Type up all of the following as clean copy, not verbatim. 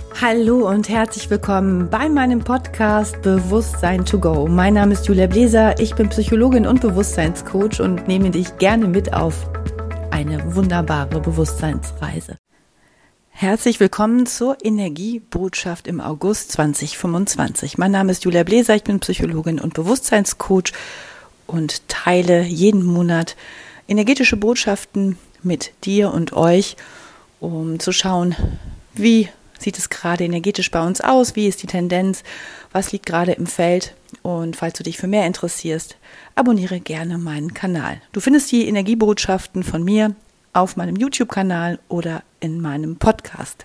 Hallo und herzlich willkommen bei meinem Podcast Bewusstsein to go. Mein Name ist Julia Bläser, ich bin Psychologin und Bewusstseinscoach und nehme dich gerne mit auf eine wunderbare Bewusstseinsreise. Herzlich willkommen zur Energiebotschaft im August 2025. Mein Name ist Julia Bläser, ich bin Psychologin und Bewusstseinscoach und teile jeden Monat energetische Botschaften mit dir und euch, um zu schauen, wie sieht es gerade energetisch bei uns aus? Wie ist die Tendenz? Was liegt gerade im Feld? Und falls du dich für mehr interessierst, abonniere gerne meinen Kanal. Du findest die Energiebotschaften von mir auf meinem YouTube-Kanal oder in meinem Podcast.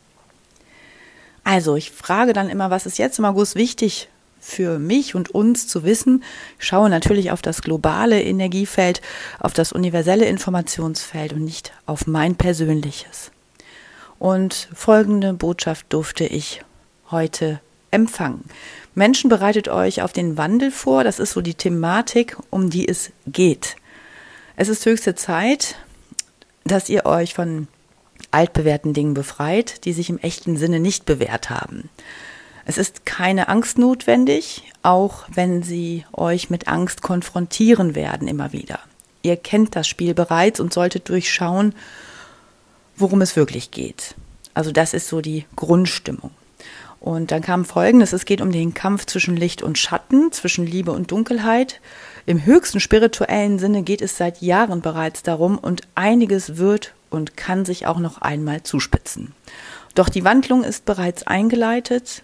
Also, ich frage dann immer, was ist jetzt im August wichtig für mich und uns zu wissen? Ich schaue natürlich auf das globale Energiefeld, auf das universelle Informationsfeld und nicht auf mein persönliches. Und folgende Botschaft durfte ich heute empfangen. Menschen, bereitet euch auf den Wandel vor. Das ist so die Thematik, um die es geht. Es ist höchste Zeit, dass ihr euch von altbewährten Dingen befreit, die sich im echten Sinne nicht bewährt haben. Es ist keine Angst notwendig, auch wenn sie euch mit Angst konfrontieren werden immer wieder. Ihr kennt das Spiel bereits und solltet durchschauen, worum es wirklich geht. Also das ist so die Grundstimmung. Und dann kam Folgendes: Es geht um den Kampf zwischen Licht und Schatten, zwischen Liebe und Dunkelheit. Im höchsten spirituellen Sinne geht es seit Jahren bereits darum und einiges wird und kann sich auch noch einmal zuspitzen. Doch die Wandlung ist bereits eingeleitet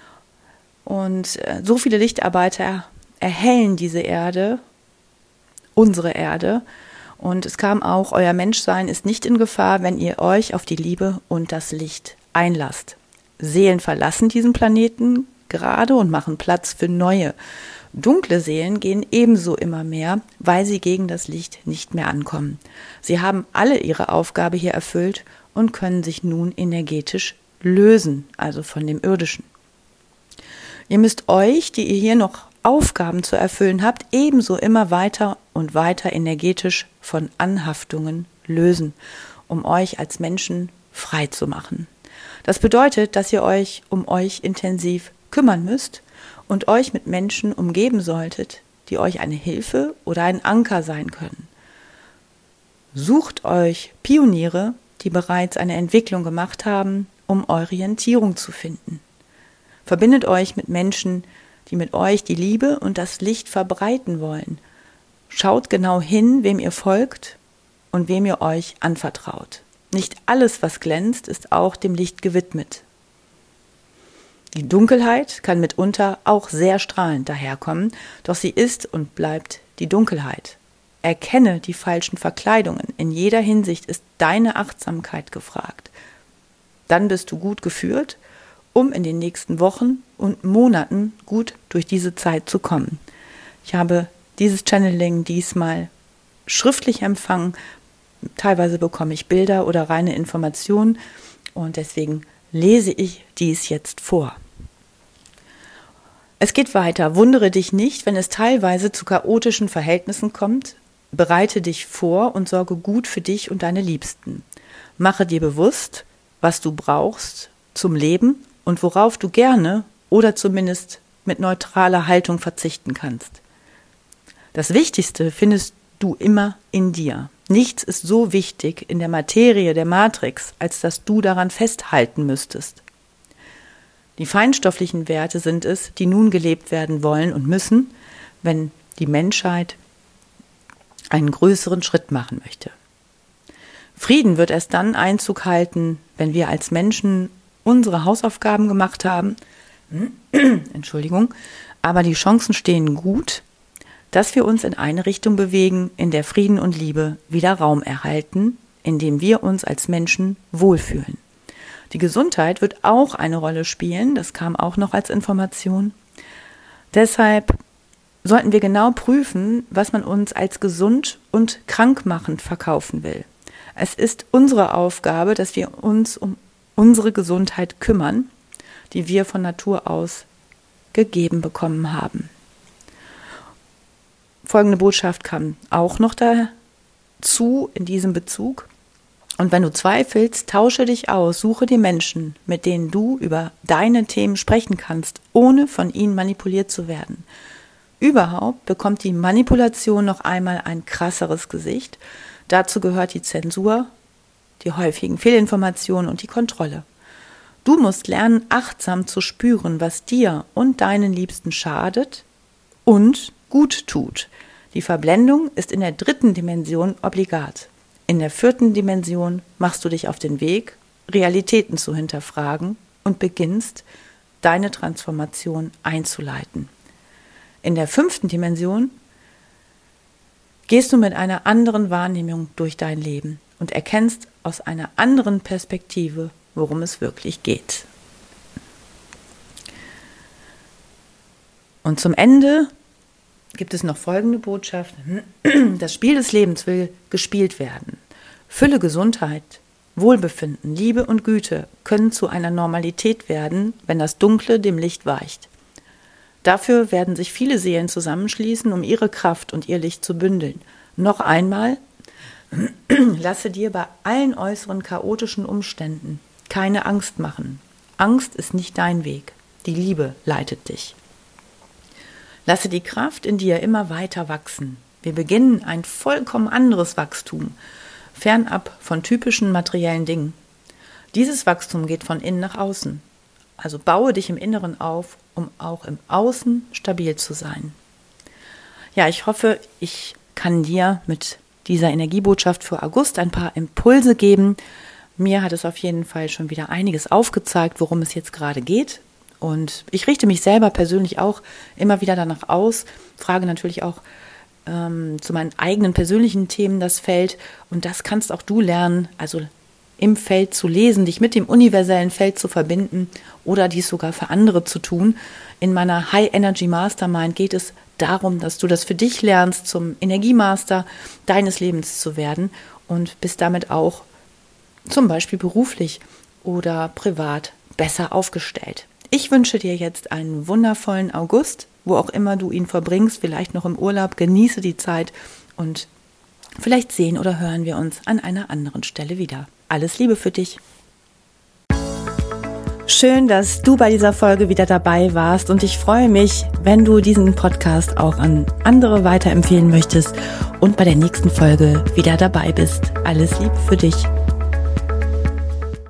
und so viele Lichtarbeiter erhellen diese Erde, unsere Erde. Und es kam auch, euer Menschsein ist nicht in Gefahr, wenn ihr euch auf die Liebe und das Licht einlasst. Seelen verlassen diesen Planeten gerade und machen Platz für neue. Dunkle Seelen gehen ebenso immer mehr, weil sie gegen das Licht nicht mehr ankommen. Sie haben alle ihre Aufgabe hier erfüllt und können sich nun energetisch lösen, also von dem Irdischen. Ihr müsst euch, die ihr hier noch Aufgaben zu erfüllen habt, ebenso immer weiter und weiter energetisch von Anhaftungen lösen, um euch als Menschen frei zu machen. Das bedeutet, dass ihr euch um euch intensiv kümmern müsst und euch mit Menschen umgeben solltet, die euch eine Hilfe oder ein Anker sein können. Sucht euch Pioniere, die bereits eine Entwicklung gemacht haben, um Orientierung zu finden. Verbindet euch mit Menschen, die mit euch die Liebe und das Licht verbreiten wollen. Schaut genau hin, wem ihr folgt und wem ihr euch anvertraut. Nicht alles, was glänzt, ist auch dem Licht gewidmet. Die Dunkelheit kann mitunter auch sehr strahlend daherkommen, doch sie ist und bleibt die Dunkelheit. Erkenne die falschen Verkleidungen. In jeder Hinsicht ist deine Achtsamkeit gefragt. Dann bist du gut geführt, um in den nächsten Wochen und Monaten gut durch diese Zeit zu kommen. Ich habe dieses Channeling diesmal schriftlich empfangen. Teilweise bekomme ich Bilder oder reine Informationen und deswegen lese ich dies jetzt vor. Es geht weiter. Wundere dich nicht, wenn es teilweise zu chaotischen Verhältnissen kommt. Bereite dich vor und sorge gut für dich und deine Liebsten. Mache dir bewusst, was du brauchst zum Leben und worauf du gerne oder zumindest mit neutraler Haltung verzichten kannst. Das Wichtigste findest du immer in dir. Nichts ist so wichtig in der Materie der Matrix, als dass du daran festhalten müsstest. Die feinstofflichen Werte sind es, die nun gelebt werden wollen und müssen, wenn die Menschheit einen größeren Schritt machen möchte. Frieden wird erst dann Einzug halten, wenn wir als Menschen unsere Hausaufgaben gemacht haben, aber die Chancen stehen gut, dass wir uns in eine Richtung bewegen, in der Frieden und Liebe wieder Raum erhalten, in dem wir uns als Menschen wohlfühlen. Die Gesundheit wird auch eine Rolle spielen, das kam auch noch als Information. Deshalb sollten wir genau prüfen, was man uns als gesund und krankmachend verkaufen will. Es ist unsere Aufgabe, dass wir uns um unsere Gesundheit kümmern, die wir von Natur aus gegeben bekommen haben. Folgende Botschaft kam auch noch dazu in diesem Bezug. Und wenn du zweifelst, tausche dich aus, suche die Menschen, mit denen du über deine Themen sprechen kannst, ohne von ihnen manipuliert zu werden. Überhaupt bekommt die Manipulation noch einmal ein krasseres Gesicht. Dazu gehört die Zensur, die häufigen Fehlinformationen und die Kontrolle. Du musst lernen, achtsam zu spüren, was dir und deinen Liebsten schadet und gut tut. Die Verblendung ist in der 3. Dimension obligat. In der 4. Dimension machst du dich auf den Weg, Realitäten zu hinterfragen und beginnst, deine Transformation einzuleiten. In der 5. Dimension gehst du mit einer anderen Wahrnehmung durch dein Leben und erkennst aus einer anderen Perspektive, worum es wirklich geht. Und zum Ende gibt es noch folgende Botschaft. Das Spiel des Lebens will gespielt werden. Fülle, Gesundheit, Wohlbefinden, Liebe und Güte können zu einer Normalität werden, wenn das Dunkle dem Licht weicht. Dafür werden sich viele Seelen zusammenschließen, um ihre Kraft und ihr Licht zu bündeln. Noch einmal, lasse dir bei allen äußeren chaotischen Umständen keine Angst machen. Angst ist nicht dein Weg. Die Liebe leitet dich. Lasse die Kraft in dir immer weiter wachsen. Wir beginnen ein vollkommen anderes Wachstum, fernab von typischen materiellen Dingen. Dieses Wachstum geht von innen nach außen. Also baue dich im Inneren auf, um auch im Außen stabil zu sein. Ja, ich hoffe, ich kann dir mit dieser Energiebotschaft für August ein paar Impulse geben. Mir hat es auf jeden Fall schon wieder einiges aufgezeigt, worum es jetzt gerade geht. Und ich richte mich selber persönlich auch immer wieder danach aus, frage natürlich auch zu meinen eigenen persönlichen Themen das Feld. Und das kannst auch du lernen, also im Feld zu lesen, dich mit dem universellen Feld zu verbinden oder dies sogar für andere zu tun. In meiner High Energy Mastermind geht es darum, dass du das für dich lernst, zum Energiemaster deines Lebens zu werden und bist damit auch zum Beispiel beruflich oder privat besser aufgestellt. Ich wünsche dir jetzt einen wundervollen August, wo auch immer du ihn verbringst, vielleicht noch im Urlaub, genieße die Zeit und vielleicht sehen oder hören wir uns an einer anderen Stelle wieder. Alles Liebe für dich. Schön, dass du bei dieser Folge wieder dabei warst und ich freue mich, wenn du diesen Podcast auch an andere weiterempfehlen möchtest und bei der nächsten Folge wieder dabei bist. Alles Liebe für dich.